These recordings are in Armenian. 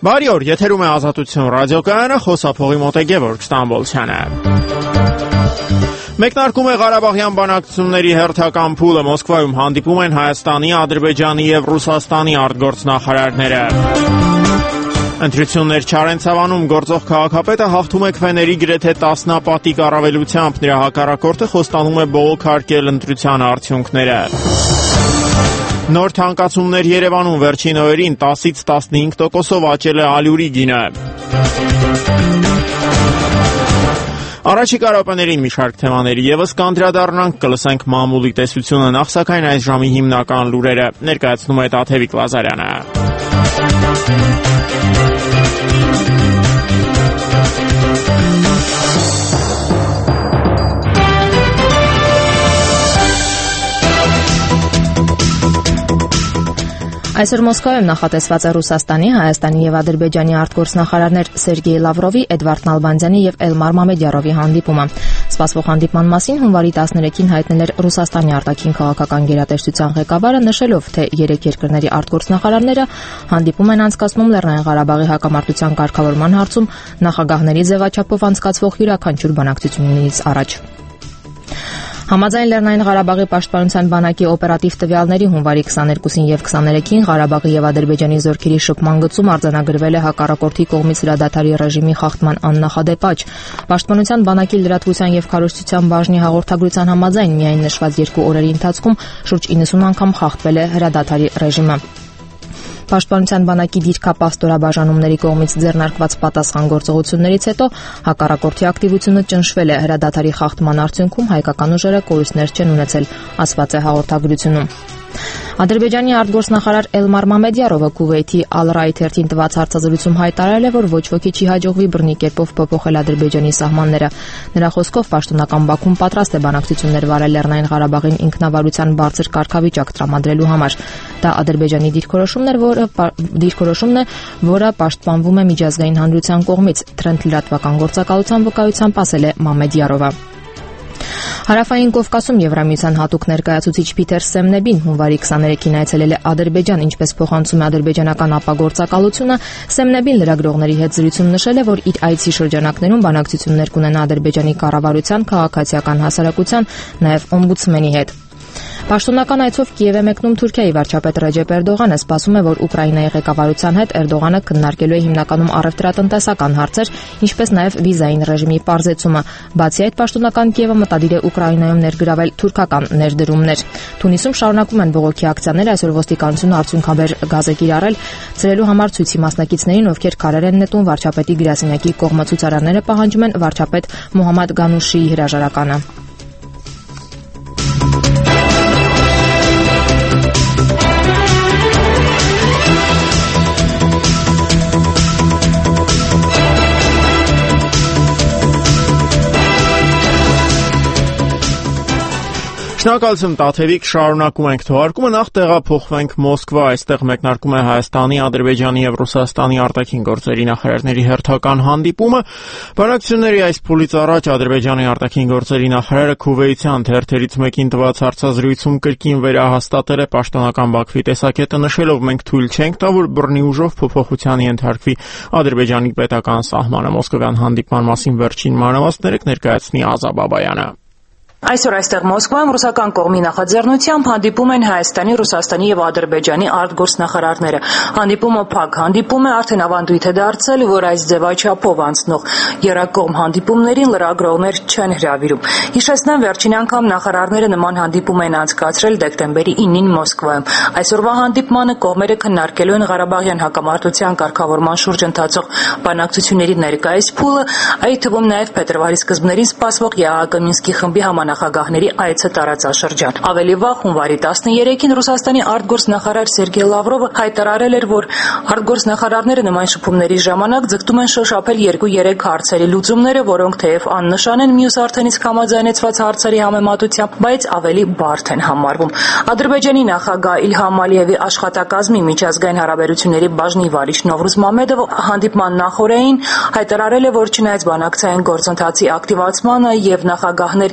Բարի օր, եթերում է Ազատություն ռադիոկայանը, խոսափողի մոտ է Գևորգ Ստամբոլցյանը։ Մեկնարկում է Ղարաբաղյան բանակցությունների հերթական փուլը, Մոսկվայում հանդիպում են Հայաստանի, Ադրբեջանի եւ Ռուսաստանի արտգործնախարարները։ Ընտրություններ Չարենցավանում գործող քաղաքապետը հաղթում է քվեների գրեթե 10 պատիկ առավելությամբ, նրա հակառակորդը խոստանում է բողոքարկել ընտրության արդյունքները։ Նոր թանկացումներ Երևանում վերջին օրերին 10-ից 15%-ով աճել է ալյուրի գինը։ Առաջիկա րոպեներին մի շարք թեմաների ևս կանդրադառնանք, կլսենք մամուլի տեսությունը, նախ սակայն այս ժամի հիմնական լուրերը ներկայացնում է Տաթևիկ Լազարյանը։ Այսօր Մոսկվայում նախատեսված է Ռուսաստանի, Հայաստանի եւ Ադրբեջանի արտգործնախարարներ Սերգեյ Լավրովի, Էդվարդ Նալբանդյանի եւ Էլմար Մամեդյարովի հանդիպումը։ Սպասվող հանդիպման մասին հունվարի 13-ին հայտնել էր Ռուսաստանի արտաքին քաղաքական գերատեսչության ղեկավարը, նշելով, թե երեք երկրների արտգործնախարարները հանդիպում են անցկացնում Լեռնային Ղարաբաղի հակամարտության կարգավորման հարցում նախագահների ձևաչափով անցկացվող յուրաքանչյուր բանակցությունից առաջ։ Համաձայն Լեռնային Ղարաբաղի պաշտպանության բանակի օպերատիվ տվյալների հունվարի 22-ին եւ 23-ին Ղարաբաղի եւ Ադրբեջանի զորքերի շփման գծում արձանագրվել է հակառակորդի կողմից հրադադարի ռեժիմի խախտման աննախադեպ աճ։ Պաշտպանության բանակի լրատվության եւ քարոզչության բաժնի հաղորդագրության համաձայն միայն նշված 2 օրերի ընթացքում շուրջ 90 անգամ խախտվել է հրադադարի ռեժիմը։ Պաշտպանության բանակի դիրքապահ ստորաբաժանումների կողմից ձեռնարկված պատասխան գործողություններից հետո հակառակորդի ակտիվությունը ճնշվել է հրադադարի խախտման արդյունքում հայկական ուժերը կորուստներ չեն ունեցել, ասված է հաղորդագրությունում։ Ադրբեջանի արտգործնախարար Էլմար Մամեդյարովը Քուվեյթի Al-Rai թերթին տված հարցազրույցում հայտարարել է, որ ոչ ոքի չի հաջողվի բռնի կերպով փոփոխել Ադրբեջանի սահմանները։ Նրա խոսքով պաշտոնական Բաքուն պատրաստ է բանակցություններ վարել Լեռնային Ղարաբաղին ինքնավարության բարձր կարգավիճակ տրամադրելու համար։ Դա Ադրբեջանի դիրքորոշումն է, որը պաշտպանվում է միջազգային հանրության կողմից, թրենդ լրատվական գործակալության վկայությամբ ասել է Մամեդյարովը։ Հարավային Կովկասում Եվրամիության հատուկ ներկայացուցիչ Պիտեր Սեմնեբին հունվարի 23-ին այցելել է Ադրբեջան, ինչպես փոխանցում է ադրբեջանական ապագործակալությունը, Սեմնեբին լրագրողների հետ զրույցում նշել է, որ իր այցի շրջանակներում բանակցություններ կունենա Ադրբեջանի կառավարության, քաղաքացիական հասարակության, նաև օմբուդսմենի հետ։ Պաշտոնական այցով Կիև է մեկնում Թուրքիայի վարչապետ Ռեջեփ Էրդողանը, սպասում է, որ Ուկրաինայի ղեկավարության հետ Էրդողանը քննարկելու է հիմնականում առևտրատնտեսական հարցեր, ինչպես նաև վիզային ռեժիմի պարզեցումը։ Բացի այդ, պաշտոնական Կիևը մտադիր է Ուկրաինայում ներգրավել թուրքական ներդրումներ։ Թունիսում շարունակում են բողոքի ակցիաներ, այսօր ոստիկանությունը արդյունքաբեր գազ է կիրառել ցրելու համար ցույցի մասնակիցներին, ովքեր քարեր են նետում վարչապետի գրասենյակի կողմը, ցուցարարները պահանջում են վարչապետ Մոհամմադ Գանուշիի հրաժարականը։ Շնորհակալություն Տաթևիկ, շարունակում ենք թողարկումը, նախ տեղափոխվենք Մոսկվա, այստեղ մեկնարկում է Հայաստանի, Ադրբեջանի եւ Ռուսաստանի արտաքին գործերի նախարարների հերթական հանդիպումը։ Բանակցությունների այս փուլից առաջ Ադրբեջանի արտաքին գործերի նախարարը Քուվեյթյան թերթերից մեկին տված հարցազրույցում կրկին վերահաստատել է պաշտոնական Բաքվի տեսակետը, նշելով մենք թույլ չենք տա, որ բռնի ուժով փոփոխության ենթարկվի Ադրբեջանի պետական սահմանը։ Մոսկովյան հանդիպման մասին վերջին մանրամասները կներկայացնի Ազա Բաբայանը։ Այսօր այստեղ Մոսկվայում ռուսական կողմի նախաձեռնությամբ հանդիպում են Հայաստանի, Ռուսաստանի եւ Ադրբեջանի արտգործնախարարները։ Հանդիպումը փակ հանդիպում է, արդեն ավանդույթ է դարձել, որ այս ձևաչափով անցնող երակողմ հանդիպումներին լրագրողներ չեն հրավիրում։ Հիշեցնեմ, վերջին անգամ նախարարները նման հանդիպում են անցկացրել դեկտեմբերի 9-ին Մոսկվայում։ Այսօրվա հանդիպմանը կողմերը քննարկելու են Ղարաբաղյան հակամարտության կարգավորման շուրջ ընթացող բանակցությունների ներկայիս փուլը, այդ թվում նաև փետրվարի սկզբներին սպասվող ԵԱՀԿ Մինսկի խմբի նախագահների այցը տարածաշրջան։ Ավելի վաղ հունվարի 13-ին Ռուսաստանի արտգործնախարար Սերգեյ Լավրովը հայտարարել էր, որ արտգործնախարարները նման շփումների ժամանակ ձգտում են շոշափել 2-3 հարցերի լուծումները, որոնք թեև աննշան են մյուս արդեն իսկ համաձայնեցված հարցերի համեմատությամբ, բայց ավելի բարդ են համարվում։ Ադրբեջանի նախագահ Իլհամ Ալիևի աշխատակազմի միջազգային հարաբերությունների բաժնի վարիչ Նովրուզ Մամեդովը հանդիպման նախօրեին հայտարարել է, որ չնայած բանակցային գործընթացի ակտիվացմանը եւ նախագահներ Սերժ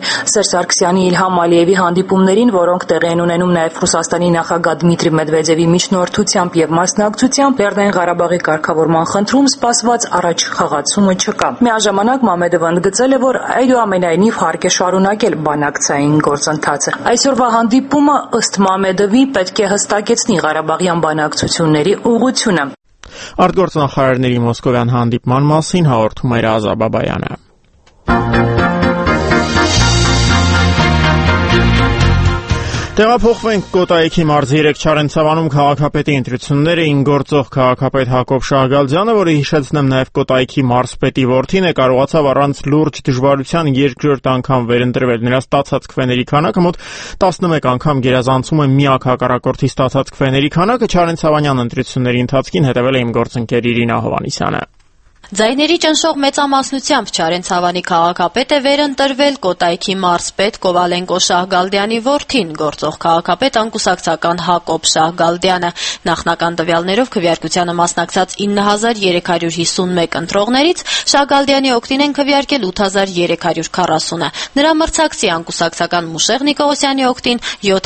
Սարգսյանի, Իլհամ Ալիևի հանդիպումներին, որոնք տեղի են ունենում նաև Ռուսաստանի նախագահ Դմիտրի Մեդվեդևի միջնորդությամբ եւ մասնակցությամբ, Լեռնային Ղարաբաղի կարգավորման խնդրում սպասված առաջ խաղացումը չկա։ Միաժամանակ Մամեդովը ընդգծել է, որ այդուամենայնիվ հարկ է շարունակել բանակցային գործընթացը։ Այսօրվա հանդիպումը ըստ Մամեդովի պետք է հստակեցնի Ղարաբաղյան բանակցությունների ուղղությունը։ Արտգործնախարարների մոսկովյան հանդիպման մասին հաղորդում էր Ազա Բաբայանը։ Տեղափոխվենք Կոտայքի մարզի 3 Չարենցավանում քաղաքապետի ընտրությունները գործող քաղաքապետ Հակոբ Շահգալդյանը, որը հիշեցնեմ նաև Կոտայքի մարզպետի որդին է, կարողացավ առանց լուրջ դժվարության երկրորդ անգամ վերընտրվել։ Նրա ստացած քվեների քանակը մոտ 11 անգամ գերազանցում է միակ հակառակորդի ստացած քվեների քանակը։ Չարենցավանյան ընտրությունների ընթացքին հետևել է իմ գործընկեր Իրինա Հովհաննիսյանը։ Ձայների ճնշող մեծամասնությամբ Չարենցավանի քաղաքապետ է վերընտրվել Կոտայքի մարզպետ Կովալենկո Շահգալդյանի որդին, գործող քաղաքապետ անկուսակցական Հակոբ Շահգալդյանը։ Նախնական տվյալներով քվեարկությանը մասնակցած 9351 ընտրողներից Շահգալդյանի օգտին են քվեարկել 8340-ը։ Նրա մրցակցի անկուսակցական Մուշեղ Նիկողոսյանի օգտին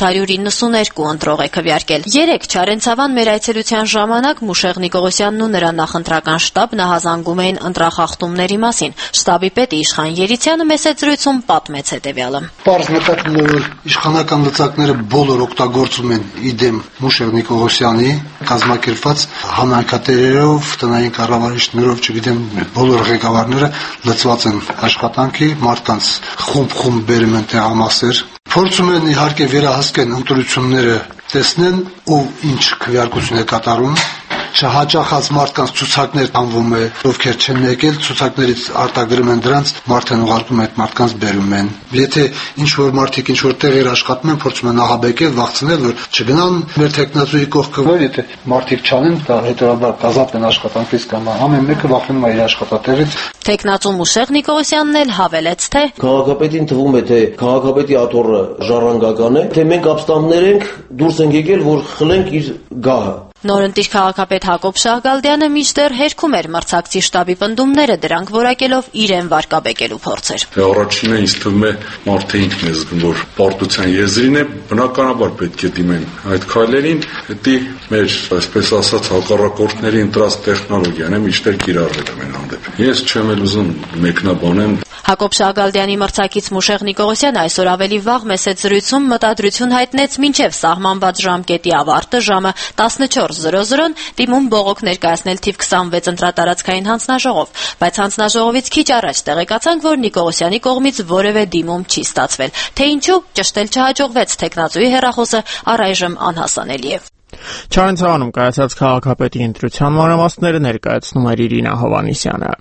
792 ընտրող է քվեարկել։ Երեկ Չարենցավան մեր այցելության ժամանակ Մուշեղ Նիկողոսյանն ու նրա նախընտրական շտաբն հազանգում էին ընտրախախտումների մասին։ Շտաբի պետ Իշխան Երիցյանը մեծ զրույցում պատմեց հետևյալը։ Պարզ նկատվում է, որ իշխանական լծակները բոլոր օգտագործում են իդեմ Մուշեղ Նիկողոսյանի կազմակերպված համայնքատերերով, տնային կառավարիչներով, չգիտեմ, բոլոր ղեկավարները լծված են աշխատանքի, մարդկանց խումբ բերում են տեղամասեր, փորձում են իհարկե վերահսկեն ընտրությունները, տեսնեն ու ինչ քվեարկություն է կատարում։ Չհաճախած մարդկանց ցուցակներ անվում է, ովքեր չեն եկել, ցուցակներից արտագրում են դրանց, մարդն ուղարկում է այդ մարդկանց բերում են։ Եթե ինչ որ մարդիկ ինչ որ տեղեր աշխատում են, փորձում են աղաբեկել, վախցնել, որ չգնան մեր տեխնացուի կողքը, որ եթե մարդիկ չանեն, դա հետևաբար կազատեն աշխատանքից կամ ամեն մեկը վախենում է իր աշխատատեղից։ Տեխնացու Մուշեղ Նիկողոսյանն էլ հավելեց, թե քաղաքապետին թվում է, թե քաղաքապետի աթոռը ժառանգական է, թե մենք ապստամբներ ենք, դուրս ենք եկել, որ խլենք իր գահը։ Նորընտիր քաղաքապետ Հակոբ Շահգալդյանը մինչդեռ հերքում էր մրցակցի շտաբի պնդումները, դրանք որակելով իրեն վարկաբեկելու փորձեր։ Առաջինը ինձ թվում է մարդը ինքն է զգում, որ պարտության եզրին է, բնականաբար պետք է դիմեն այդ քայլերին, դա մեր, այսպես ասած, հակառակորդների ընտրած տեխնոլոգիան է, միշտեր կիրառվել ամեն հանդեպ։ Ես չեմ էլ ուզում մեկնաբանեմ։ Հակոբ Շահգալդյանի մրցակից Մուշեղ Նիկողոսյանը այսօր ավելի վաղ մեծ զրույցում մտադրություն հայտնեց մինչև սահմանված ժամկետի ավարտը ժամը 14:00-ն դիմում բողոք ներկայացնել թիվ 26 ընտրատարածքային հանձնաժողով, բայց հանձնաժողովից քիչ առաջ տեղեկացանք, որ Նիկողոսյանի կողմից որևէ դիմում չի ստացվել։ Թե ինչու ճշտել չհաջողվեց, տեխնացուի հեռախոսը առայժմ անհասանելի է։ Չարենցավանում կայացած քաղաքապետի ընտրության մանրամասները ներկայացնում էր Իրինա Հովհաննիսյանը։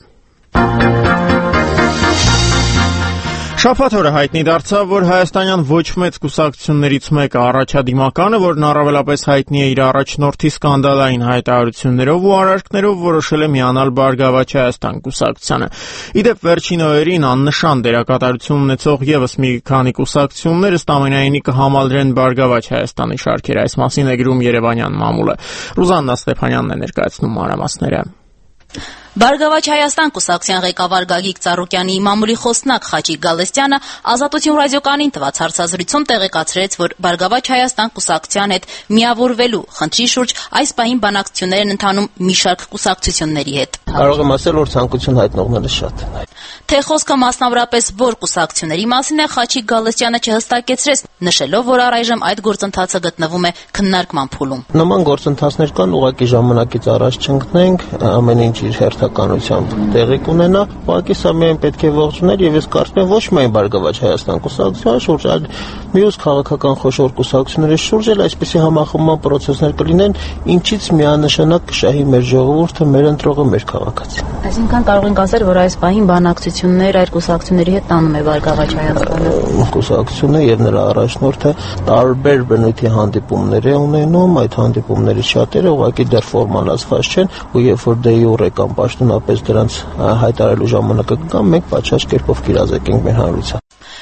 Շաբաթ օրը հայտնի դարձավ, որ հայաստանյան ոչ մեծ կուսակցություններից մեկը առաջադիմականը, որն առավելապես հայտնի է իր առաջնորդի սկանդալային հայտարարություններով ու արարքներով, որոշել է միանալ Բարգավաճ Հայաստան կուսակցությանը։ Իդեպ վերջին օրերին աննշան դերակատարություն ունեցող եւս մի քանի կուսակցություններ ըստ ամենայնի կհամալրեն Բարգավաճ Հայաստանի շարքերը։ Այս մասին է գրում Երևանյան մամուլը։ Ռուզաննա Ստեփանյանն է ներկայացնում մանրամասները։ Բարգավաճ Հայաստան կուսակցության ղեկավար Գագիկ Ծառուկյանի մամուլի խոսնակ Խաչիկ Գալստյանը Ազատություն ռադիոկայանին տված հարցազրույցում տեղեկացրեց, որ Բարգավաճ Հայաստան կուսակցության հետ միավորվելու խնդրի շուրջ այս պահին բանակցություններ են ընթանում մի շարք կուսակցությունների հետ։ Կարող եմ ասել, որ ցանկություն հայտնողները շատ են։ Թե խոսքը մասնավորապես որ կուսակցությունների մասին է, Խաչիկ Գալստյանը չհստակեցրեց, նշելով, որ առայժմ այդ գործընթացը գտնվում է քննարկման փուլում։ Նման գործընթացներ կան, ուղղակի ժամանակից առաջ չընկնենք, ամեն ինչ իր հերթականությամբ տեղի կունենա։ Ուղղակի սա միայն պետք է ողջունել եւ ես կարծում եմ ոչ միայն Բարգավաճ Հայաստան կուսակցության շուրջ, այլ մյուս քաղաքական խոշոր կուսակցությունների շուրջ էլ այսպիսի համախմբման պրոցեսներ կլինեն, ինչից միանշանակ կշահի մեր ժողովուրդը, մեր ընտրողը, մեր քաղաքացին։ Այսինքն կարող ենք ասել, որ այս պահին բանակցություններ այդ կուսակցությունների հետ տանում է Բարգավաճ Հայաստանը։ Կուսակցությունը եւ նրա առաջնորդը տարբեր բնույթի հանդիպումներ է ունենում, այդ հանդիպումների շատերը ուղղակի դեռ ֆորմալացված չեն, ու երբ որ դե յուրե կամ պաշտոնապես դրանց հայտարարելու ժամանակը կգա, մենք պատշաճ կերպով կիրազեկենք մեր հանրության։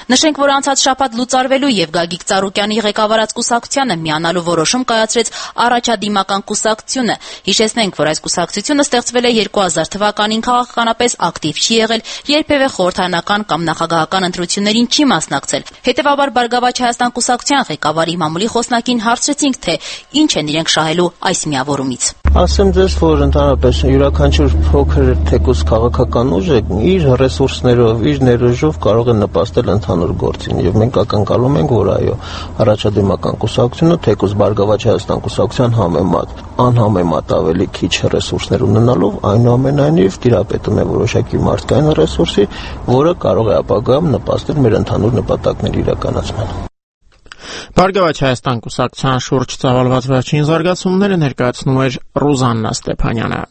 Նշենք, որ անցած շաբաթ լուծարվելու եւ Գագիկ Ծառուկյանի ղեկավարած կուսակցությանը միանալու որոշում կայացրեց առաջադիմական կուսակցությունը։ Հիշեցնենք, որ այս կուսակցությունը ստեղծվել է 2000 թվականին, քաղաքականապես ակտիվ չի եղել, երբևէ խորհրդարանական կամ նախագահական ընտրություններին չի մասնակցել։ Հետևաբար Բարգավաճ Հայաստան կուսակցության ղեկավարի մամուլի խոսնակին հարցրեցինք, թե ինչ են իրենք շահելու այս միավորումից։ Ասեմ ձեզ, որ ընդհանրապես յուրաքանչյուր փոքր թեկուզ քաղաքական ուժ իր ռեսուրսներով, իր ներուժով կարող է նպաստել ընդհանուր գործին եւ մենք ակնկալում ենք, որ այո, առաջադիմական կուսակցությունը թեկուզ Բարգավաճ Հայաստան կուսակցության համեմատ, անհամեմատ ավելի քիչ ռեսուրսներ ունենալով, այնուամենայնիվ տիրապետում է որոշակի մարդկային ռեսուրսի, որը կարող է ապագայում նպաստել մեր ընդհանուր նպատակների իրականացմանը։ Բարգավաճ Հայաստան կուսակցության շուրջ ծավալված վերջին զարգացումները ներկայացնում էր Ռուզաննա Ստեփանյանը։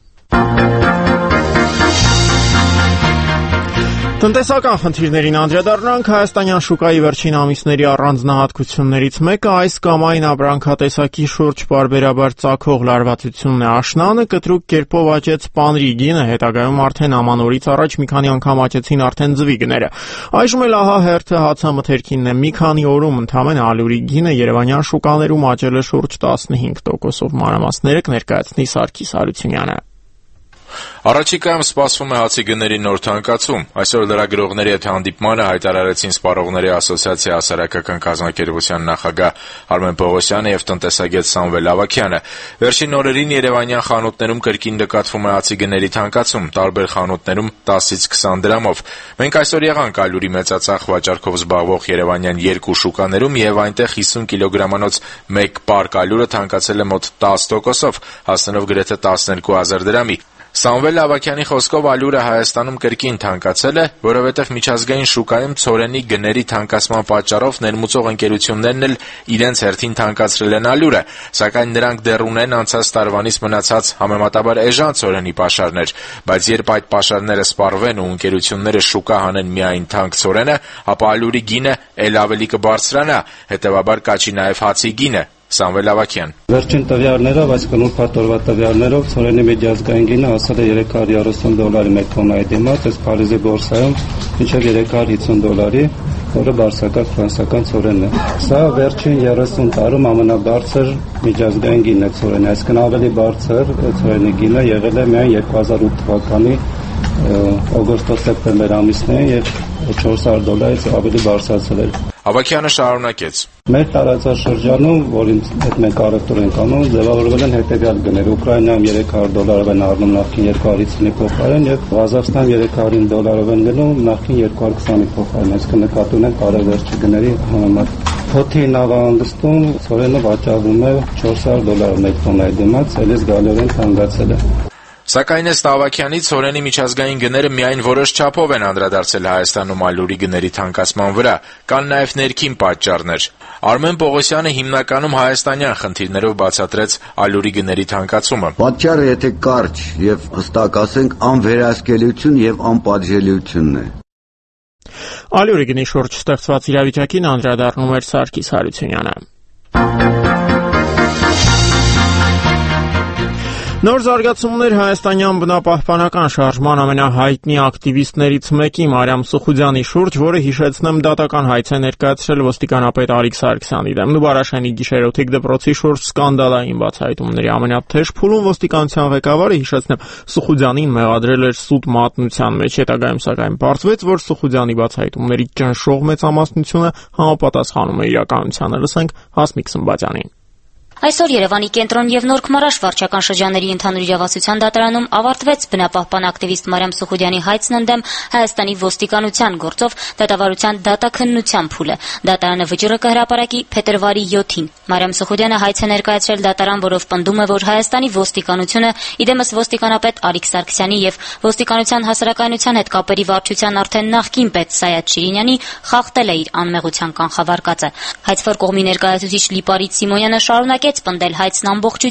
Տնտեսական խնդիրներին անդրադառնանք, հայաստանյան շուկայի վերջին ամիսների առանձնահատկություններից մեկը այս կամ այն ապրանքատեսակի շուրջ պարբերաբար ծագող լարվածությունն է։ Աշնանը կտրուկ կերպով աճեց պանրի գինը, հետագայում արդեն ամանորից առաջ մի քանի անգամ աճեցին արդեն ձվի գները։ Այժմ էլ ահա հերթը հացամթերքինն է։ Մի քանի օրում ընդամենը ալյուրի գինը երևանյան շուկաներում աճել է շուրջ 15%-ով։ Մանրամասները կներկայացնի Սարգիս Հարությունյանը։ Առաջիկայում սպասվում է հացի գների նոր թանկացում։ Այսօր լրագրողների հետ հանդիպմանը հայտարարեցին Սպառողների ասոցիացիայի հասարակական կազմակերպության նախագահ Արմեն Պողոսյանը եւ տնտեսագետ Սամվել Ավագյանը։ Վերջին օրերին երևանյան խանութներում կրկին նկատվում է հացի գների թանկացում, տարբեր խանութներում 10-ից 20 դրամով։ Մենք այսօր եղանք ալյուրի մեծածախ վաճառքով զբաղվող երևանյան 2 շուկաներում եւ այնտեղ 50 կիլոգրամանոց 1 պարկ ալյուրը թանկացել է մոտ 10%-ով, հասնելով գրեթե 12000 դրամի։ Սամվել Ավագյանի խոսքով ալյուրը Հայաստանում կրկին թանկացել է, որովհետև միջազգային շուկայում ցորենի գների թանկացման պատճառով ներմուծող ընկերություններն էլ իրենց հերթին թանկացրել են ալյուրը, սակայն նրանք դեռ ունեն անցած տարվանից մնացած համեմատաբար էժան ցորենի պաշարներ, բայց երբ այդ պաշարները սպառվեն ու ընկերությունները շուկա հանեն միայն թանկ ցորենը, ապա ալյուրի գինը էլ ավելի կբարձրանա, հետևաբար կաճի նաև հացի գինը։ Սամվել Ավագյան։ Վերջին տվյալներով, այսինքն ուրբաթ օրվա տվյալներով, ցորենի միջազգային գինը հասել է $330 մեկ տոննայի դիմաց, այս Փարիզի բորսայում մինչև $350, որը բարձրակարգ ֆրանսիական ցորենն է։ Սա վերջին 30 տարում ամենաբարձր միջազգային գինն է ցորենի, այսինքն ավելի բարձր ցորենի գինը եղել է միայն 2008 թվականի օգոստոս-սեպտեմբեր ամիսներին եւ $400-ից ավելի բարձրացել է։ Ավագյանը շարունակեց. Մեր տարածաշրջանում, որին հետ մենք առևտուր ենք անում, ձևավորվել են հետևյալ գներ. Ուկրաինայում $300 են առնում նախքին 250-ի փոխարեն եւ Ղազախստանում $309 են գնում նախքին 220-ի փոխարեն։ Այսինքն նկատի ունենք տարեվերջի գների համեմատ։ Փոթի նավահանգստում ցորենը վաճառվում է $400 մեկ տոննայի դիմաց, ելից զգալիորեն թանկացել է։ Սակայն ըստ Ավագյանի ցորենի միջազգային գները միայն որոշ չափով են անդրադարձել Հայաստանում ալյուրի գների թանկացման վրա, կան նաև ներքին պատճառներ։ Արմեն Պողոսյանը հիմնականում հայաստանյան խնդիրներով բացատրեց ալյուրի գների թանկացումը։ Պատճառը, եթե կարճ եւ հստակ ասենք, անվերահսկելիություն եւ անպատժելիությունն է։ Ալյուրի գնի շուրջ ստեղծված իրավիճակին անդրադառնում էր Սարգիս Հարությունյանը։ Նոր զարգացումներ հայաստանյան բնապահպանական շարժման ամենահայտնի ակտիվիստներից մեկի Մարիամ Սուխուդյանի շուրջ, որը հիշեցնեմ դատական հայց է ներկայացրել ոստիկանապետ Արիկ Սարգսյանի դեմ։ Նուբարաշանի գիշերօթիկ դպրոցի շուրջ սկանդալային բացահայտումների ամենաթեժ փուլում ոստիկանության ղեկավարը, հիշեցնեմ, Սուխուդյանին մեղադրել էր սուտ մատնության մեջ, հետագայում սակայն պարզվեց, որ Սուխուդյանի բացահայտումների ճնշող մեծամասնությունը համապատասխանում է իրականությանը։ Լսենք Հասմիկ Սմբատյանին։ Այսօր Երևանի կենտրոն եւ Նոր Քմարաշ վարչական շրջանների ընդհանուր իրավասության դատարանում ավարտվեց բնապահպան ակտիվիստ Մարիամ Սուխուդյանի հայցն ընդդեմ Հայաստանի ոստիկանության գործով դատավարության դատաքննության փուլը։ Դատարանը վճիռը կհրապարակի փետրվարի 7-ին։ Մարիամ Սուխուդյանը հայց է ներկայացրել դատարան, որով պնդում է, որ Հայաստանի ոստիկանությունը իդեմս ոստիկանապետ Արիկ Սարգսյանի եւ ոստիկանության հասարակայնության հետ կապերի վարչության արդեն նախկին պետ Սայաթ Շիրինյանի խախտել է իր անմեղության կանխավարկածը։ Հայցվոր կողմի ներկայացուցիչ Լիպարիտ Սիմոնյանը շարունակեց պնդել հայցն ամբողջությամբ։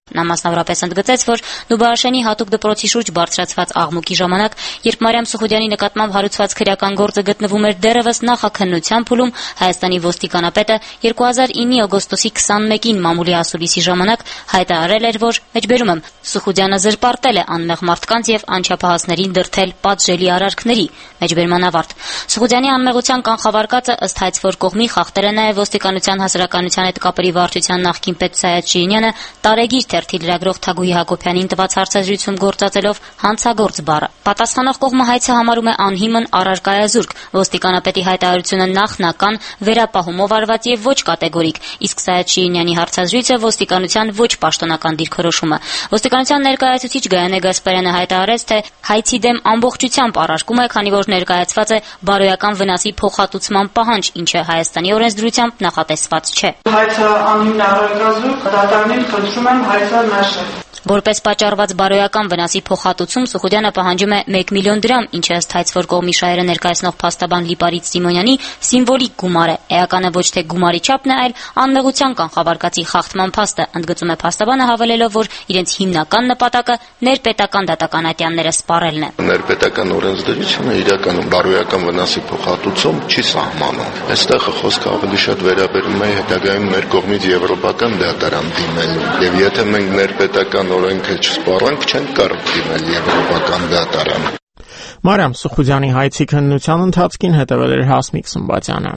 Նա մասնավորապես ընդգծեց, որ Նուբարաշենի հատուկ դպրոցի շուրջ բարձրացված աղմուկի ժամանակ, երբ Մարիամ Սուխուդյանի նկատմամբ հարուցված քրեական գործը գտնվում էր դեռևս նախաքննության փուլում, Հայաստանի ոստիկանապետը 2009-ի օգոստոսի 21-ին մամուլի ասուլիսի ժամանակ հայտարարել էր, որ մեջբերում եմ Սուխուդյանը զրպարտել է անմեղ մարդկանց եւ անչափահասներին դրդել պատժելի արարքների, մեջբերման ավարտ։ Սուխուդյանի անմեղության կանխավարկածը ըստ հայցվոր կողմի խախտել է նաեւ ոստիկանության հասարակության հետ կապերի վարչության նախկին պետ Սայաթ Շիրինյանը տարեգիր թերթի լրագրող Թագուհի Հակոբյանին տված հարցազրույցում գործածելով հանցագործ բառը։ Պատասխանող կողմը հայցը համարում է անհիմն առարկայազուրկ, ոստիկանապետի հայտարարությունը նախնական, վերապահումով արված եւ ոչ կատեգորիկ, իսկ Սայաթ Շիրինյանի հարցազրույցը ոստիկանության ոչ պաշտոնական դիրքորոշումը։ Ոստիկանության ներկայացուցիչ Գայանե Գասպարյանը հայտարարեց, թե հայցի դեմ ամբողջությամբ առարկում է, քանի որ ներկայացված է բարոյական վնասի փոխհատուցման պահանջ, ինչը Հայաստանի օրենսդրությամբ նախատեսված չէ։ Հայցը անհիմն առարկայազուրկ, դատարանին խնդրում եմ հայցը նշել։ Որպես պատճառված բարոյական վնասի փոխհատուցում Սուխուդյանը պահանջում է 1 միլիոն դրամ, ինչը ըստ հայցվոր կողմի շահերը ներկայացնող փաստաբան Լիպարիտ Սիմոնյանի սիմվոլիկ գումար է։ Էականը ոչ թե գումարի չափն է, այլ անմեղության կանխավարկածի խախտման փաստը, ընդգծում է փաստաբանը, հավելելով, որ իրենց հիմնական նպատակը ներպետական դատական ատյանները սպառելն է։ Ներպետական օրենսդրությունը իրականում բարոյական վնասի փոխհատուցում չի սահմանում։ Այստեղ խոսքը ավելի շատ վերաբերում է հետագայում մեր կողմից եվրոպական դատարան դիմելուն։ Եվ եթե մենք ներպետական օրենքը չսպառենք, չենք կարող դիմել եվրոպական դատարան։ Մարիամ Սուխուդյանի հայցի քննության ընթացքին հետևել էր Հասմիկ Սմբատյանը։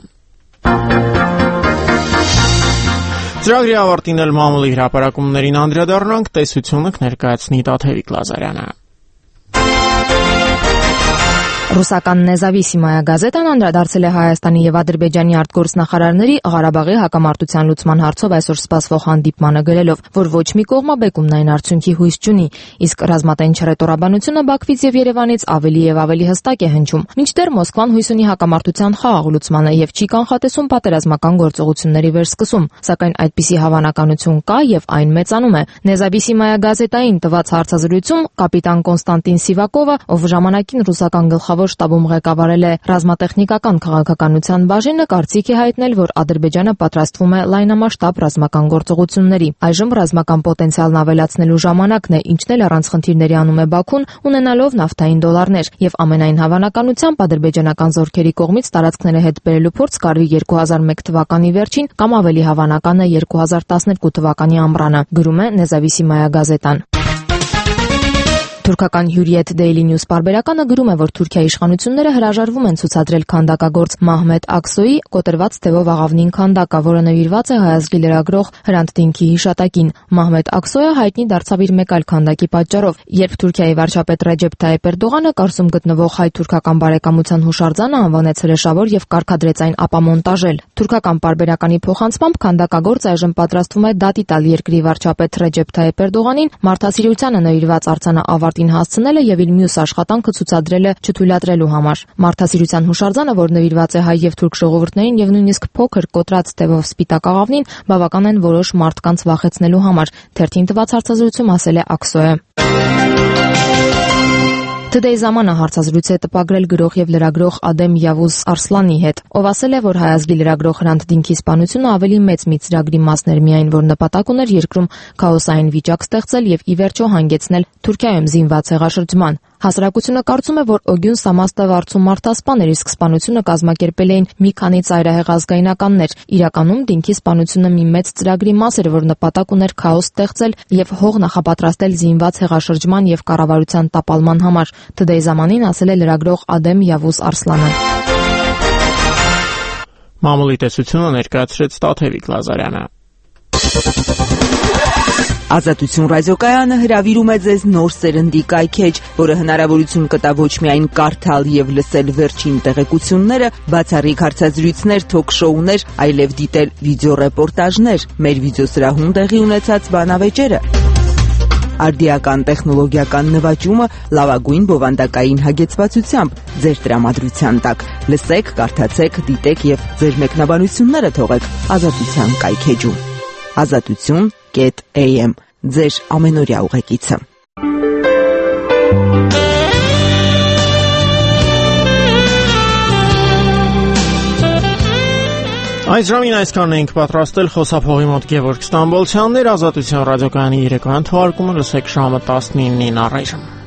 Ծրագրի ավարտին էլ մամուլի հրապարակումներին անդրադառնանք, տեսությունը կներկայացնի Տաթևիկ Լազարյանը։ Ռուսական Նեզավիսիմայա գազետան անդրադարձել է Հայաստանի եւ Ադրբեջանի արտգործնախարարների Ղարաբաղի հակամարտության լուծման հարցով այսօր սպասվող հանդիպմանը գրելով, որ ոչ մի կողմը բեկումնային արդյունքի հույս չունի, իսկ ռազմատենչ հռետորաբանությունը Բաքվից եւ Երևանից ավելի եւ ավելի հստակ է հնչում։ Մինչդեռ Մոսկվան հույս ունի հակամարտության խաղաղ լուծմանը եւ չի կանխատեսում պատերազմական գործողությունների վերսկսում, սակայն այդպիսի հավանականություն կա եւ այն մեծանում է։ Նեզավիսիմայա գազետային տված հարցազրույցում կապիտան Կոնստանտին Սիվակովը, ով ժամանակին ռուսական գլխավոր շտաբում ղեկավարել է ռազմատեխնիկական քաղաքականության բաժինը, կարծիք է հայտնել, որ Ադրբեջանը պատրաստվում է լայնամասշտաբ ռազմական գործողությունների։ Այժմ ռազմական պոտենցիալն ավելացնելու ժամանակն է, ինչն էլ առանց խնդիրների անում է Բաքուն, ունենալով նավթային դոլարներ, եւ ամենայն հավանականությամբ ադրբեջանական զորքերի կողմից տարածքները հետ բերելու փորձ կարվի 2001 թվականի վերջին կամ ավելի հավանական է 2012 թվականի ամռանը, գրում է Նեզավիսիմայա գազետան։ Թուրքական Hürriyet Daily News պարբերականը գրում է, որ Թուրքիայի իշխանությունները հրաժարվում են ցուցադրել քանդակագործ Մահմեդ Աքսոյի կոտրված թևով աղավնին քանդակը, որը նվիրված է հայազգի լրագրող Հրանտ Դինքի հիշատակին։ Մահմեդ Աքսոյը հայտնի դարձավ իր մեկ այլ քանդակի պատճառով, երբ Թուրքիայի վարչապետ Ռեջեփ Թայիփ Էրդողանը Կարսում գտնվող հայ-թուրքական բարեկամության հուշարձանը անվանեց հրեշավոր եւ կարգադրեց այն ապամոնտաժել։ Թուրքական պարբերականի փոխանցմամբ քանդակագործը այժմ պատրաստվում է դատի տալ երկրի վարչապետ Ռեջեփ Թայիփ Էրդողանին մարդասիրությանը նվիրված արձանը ավարտին հասցնելը եւ իր մյուս աշխատանքը ցուցադրելը չթույլատրելու համար։ Մարդասիրության հուշարձանը, որ նվիրված է հայ եւ թուրք ժողովուրդներին եւ նույնիսկ փոքր կոտրած թևով սպիտակ աղավնին, բավական են որոշ մարդկանց վախեցնելու համար, թերթին տված հարցազրույցում ասել է Աքսոյը։ Today Zamana հարցազրույց է տպագրել գրող եւ լրագրող Ադեմ Yavuz Arslan-ի հետ, ով ասել է, որ հայազգի լրագրող Հրանտ Դինքի սպանությունը ավելի մեծ մի ծրագրի մասն էր միայն, որ նպատակ ուներ երկրում քաոսային վիճակ ստեղծել եւ ի վերջո հանգեցնել Թուրքիայում զինված հեղաշրջման։ Հասարակությունը կարծում է, որ Օգյուն Սամաստը վարձում մարդասպան էր, իսկ սպանությունը կազմակերպել էին մի քանի ծայրահեղ ազգայնականներ։ Իրականում Դինքի սպանությունը մի մեծ ծրագրի մաս էր, որ նպատակ ուներ քաոս ստեղծել եւ հող նախապատրաստել զինված հեղաշրջման եւ կառավարության տապալման համար։ Today Zamanին ասել է լրագրող Ադեմ Yavuz Arslan-ը։ Մամուլի տեսությունը ներկայացրեց Տաթևիկ Լազարյանը։ Ազատություն ռադիոկայանը հրավիրում է ձեզ նոր սերնդի կայքեջ, որը հնարավորություն կտա ոչ միայն կարդալ եւ լսել վերջին տեղեկությունները, բացառիկ հարցազրույցներ, թոք-շոուներ, այլև դիտել վիդեոռեպորտաժներ, մեր վիդեոսրահում տեղի ունեցած բանավեճերը։ Արդիական տեխնոլոգիական նվաճումը լավագույն բովանդակային հագեցվածությամբ ձեր տրամադրության տակ։ Լսեք, կարդացեք, դիտեք եւ ձեր մեկնաբանությունները թողեք Ազատության կայքեջում։ Azatutun.am ձեր ամենօրյա ուղեկիցը։ Այս ժամին այսքանն ենք պատրաստել խոսափողի մոտ Գևորգ Ստամբոլցյանն էր, Ազատության ռադիոկայանի երեկոյան թողարկումը լսեք ժամը 19-ին առայժմ։